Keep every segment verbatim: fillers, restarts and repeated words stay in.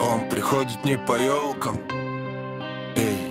Он приходит не по елкам. Эй.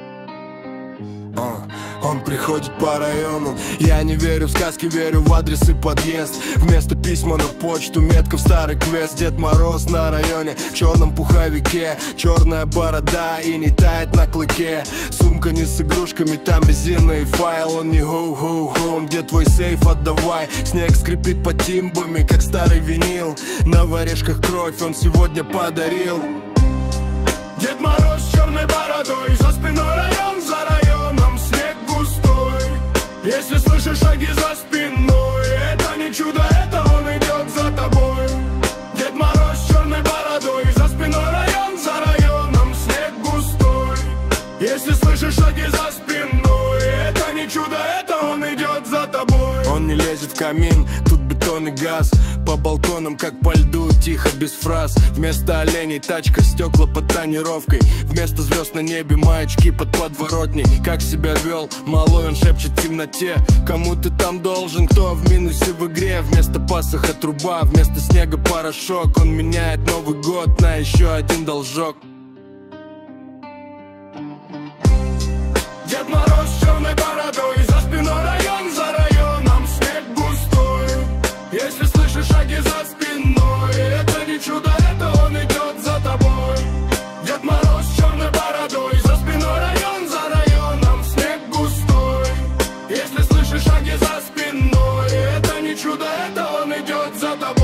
Он, он приходит по району. Я не верю в сказки, верю в адрес и подъезд. Вместо письма на почту метка в старый квест. Дед Мороз на районе в черном пуховике. Черная борода и не тает на клыке. Сумка не с игрушками, там резина и файл. Он не хоу-хоу-хоу, где твой сейф, отдавай. Снег скрипит под тимбами, как старый винил. На варежках кровь он сегодня подарил. Дед Мороз с черной бородой, за спиной район, за районом снег густой. Если слышишь шаги за спиной, это не чудо, это он идет за тобой. Дед Мороз с черной бородой, за спиной район, за районом снег густой. Если слышишь шаги за спиной, это не чудо, это он идет за тобой. Он не лезет в камин, тут бетон и газ. По балконам, как по льду, тихо, без фраз. Вместо оленей тачка, стекла под тонировкой. Вместо звезд на небе маячки под подворотней. Как себя вел, малой он шепчет в темноте. Кому ты там должен, кто в минусе в игре? Вместо пасоха труба, вместо снега порошок. Он меняет Новый год на еще один должок. Дед Мороз с черной бородой, за спиной район, за районом снег густой. Если слышишь шаги за спиной, это не чудо, это он идет за тобой. Дед Мороз с черной бородой, за спиной район, за районом снег густой. Если слышишь шаги за спиной, это не чудо, это он идет за тобой.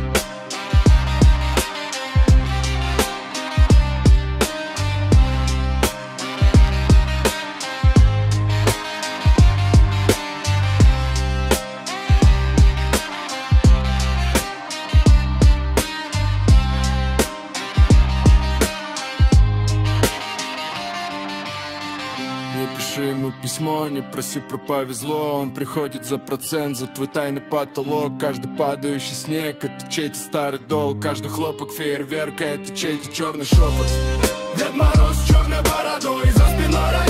Не пиши ему письмо, не проси про повезло. Он приходит за процент, за твой тайный потолок. Каждый падающий снег — это чей-то старый долг. Каждый хлопок фейерверка — это чей-то черный шепот. Дед Мороз с черной бородой, за спиной район.